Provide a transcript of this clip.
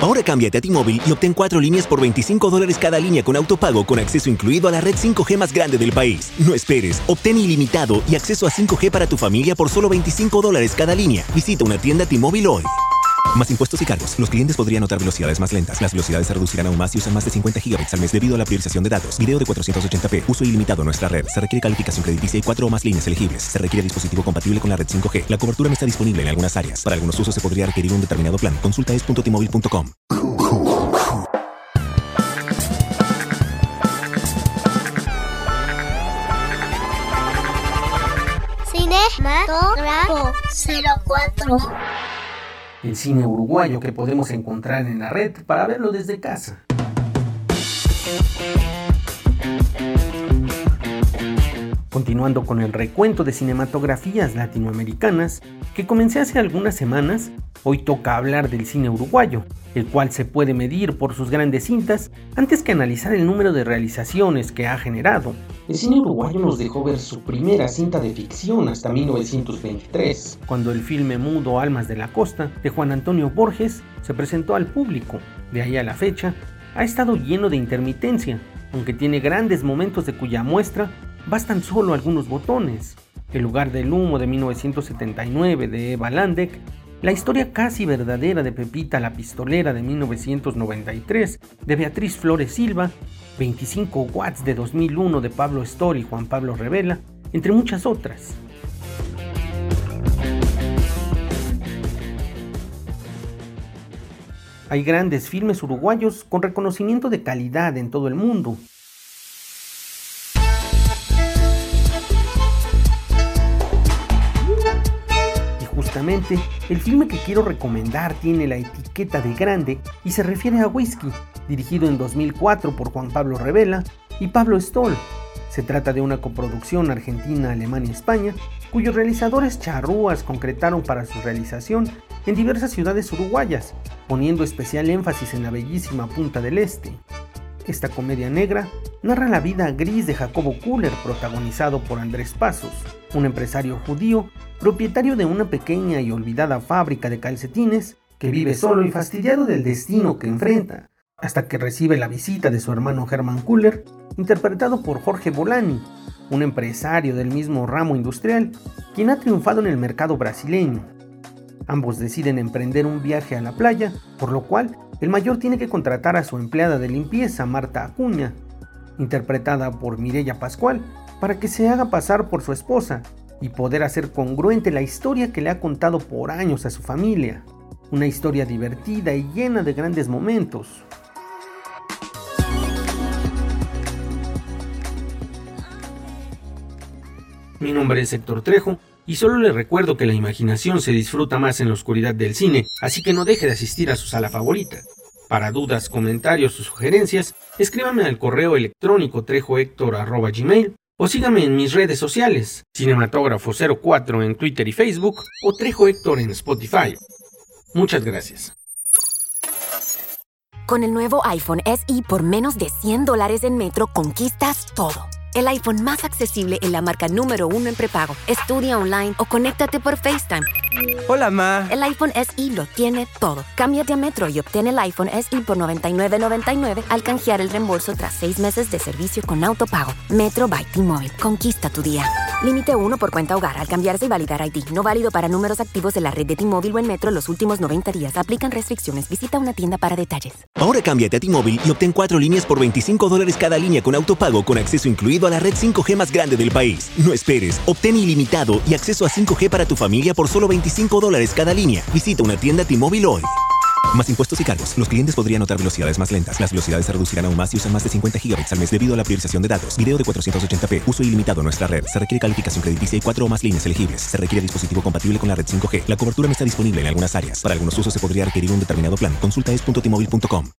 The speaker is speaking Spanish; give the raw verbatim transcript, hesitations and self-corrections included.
Ahora cámbiate a T-Mobile y obtén cuatro líneas por veinticinco dólares cada línea con autopago con acceso incluido a la red cinco G más grande del país. No esperes, obtén ilimitado y acceso a cinco G para tu familia por solo veinticinco dólares cada línea. Visita una tienda T-Mobile hoy. Más impuestos y cargos. Los clientes podrían notar velocidades más lentas. Las velocidades se reducirán aún más si usan más de cincuenta gigabytes al mes debido a la priorización de datos. Video de cuatrocientos ochenta p. Uso ilimitado en nuestra red. Se requiere calificación crediticia y cuatro o más líneas elegibles. Se requiere dispositivo compatible con la red cinco G. La cobertura no está disponible en algunas áreas. Para algunos usos se podría requerir un determinado plan. Consulta es punto t mobile punto com. Cinematógrafo cero cuatro. El cine uruguayo que podemos encontrar en la red para verlo desde casa. Continuando con el recuento de cinematografías latinoamericanas que comencé hace algunas semanas, hoy toca hablar del cine uruguayo, el cual se puede medir por sus grandes cintas antes que analizar el número de realizaciones que ha generado. El cine uruguayo nos dejó ver su primera cinta de ficción hasta mil novecientos veintitrés, cuando el filme mudo Almas de la Costa de Juan Antonio Borges se presentó al público. De ahí a la fecha, ha estado lleno de intermitencia, aunque tiene grandes momentos de cuya muestra bastan solo algunos botones. El lugar del humo de mil novecientos setenta y nueve de Eva Landek, la historia casi verdadera de Pepita la Pistolera de mil novecientos noventa y tres de Beatriz Flores Silva, veinticinco watts de dos mil uno de Pablo Stoll y Juan Pablo Revela, entre muchas otras. Hay grandes filmes uruguayos con reconocimiento de calidad en todo el mundo. Justamente, el filme que quiero recomendar tiene la etiqueta de grande y se refiere a Whisky, dirigido en dos mil cuatro por Juan Pablo Revela y Pablo Stoll. Se trata de una coproducción Argentina-Alemania-España, cuyos realizadores charrúas concretaron para su realización en diversas ciudades uruguayas, poniendo especial énfasis en la bellísima Punta del Este. Esta comedia negra narra la vida gris de Jacobo Kuller, protagonizado por Andrés Pasos, un empresario judío, propietario de una pequeña y olvidada fábrica de calcetines, que vive solo y fastidiado del destino que enfrenta, hasta que recibe la visita de su hermano Herman Kuller, interpretado por Jorge Bolani, un empresario del mismo ramo industrial, quien ha triunfado en el mercado brasileño. Ambos deciden emprender un viaje a la playa, por lo cual el mayor tiene que contratar a su empleada de limpieza, Marta Acuña, interpretada por Mireya Pascual, para que se haga pasar por su esposa y poder hacer congruente la historia que le ha contado por años a su familia. Una historia divertida y llena de grandes momentos. Mi nombre es Héctor Trejo y solo le recuerdo que la imaginación se disfruta más en la oscuridad del cine, así que no deje de asistir a su sala favorita. Para dudas, comentarios o sugerencias, escríbame al correo electrónico trejohector arroba gmail o sígame en mis redes sociales, Cinematógrafo cero cuatro en Twitter y Facebook o Trejo Héctor en Spotify. Muchas gracias. Con el nuevo iPhone S E por menos de cien dólares en Metro conquistas todo. El iPhone más accesible en la marca número uno en prepago. Estudia online o conéctate por FaceTime. Hola, ma. El iPhone S E lo tiene todo. Cámbiate a Metro y obtén el iPhone S E por noventa y nueve noventa y nueve al canjear el reembolso tras seis meses de servicio con autopago. Metro by T-Mobile. Conquista tu día. Límite uno por cuenta hogar al cambiarse y validar I D. No válido para números activos de la red de T-Mobile o en Metro los últimos noventa días. Aplican restricciones. Visita una tienda para detalles. Ahora cámbiate a T-Mobile y obtén cuatro líneas por veinticinco dólares cada línea con autopago con acceso incluido a la red cinco G más grande del país. No esperes, obtén ilimitado y acceso a cinco G para tu familia por solo veinticinco dólares cada línea. Visita una tienda T-Mobile hoy. Más impuestos y cargos. Los clientes podrían notar velocidades más lentas. Las velocidades se reducirán aún más si usan más de cincuenta gigabytes al mes debido a la priorización de datos. Video de cuatrocientos ochenta p. Uso ilimitado en nuestra red. Se requiere calificación crediticia y cuatro o más líneas elegibles. Se requiere dispositivo compatible con la red cinco G. La cobertura no está disponible en algunas áreas. Para algunos usos se podría requerir un determinado plan. Consulta es punto t mobile punto com.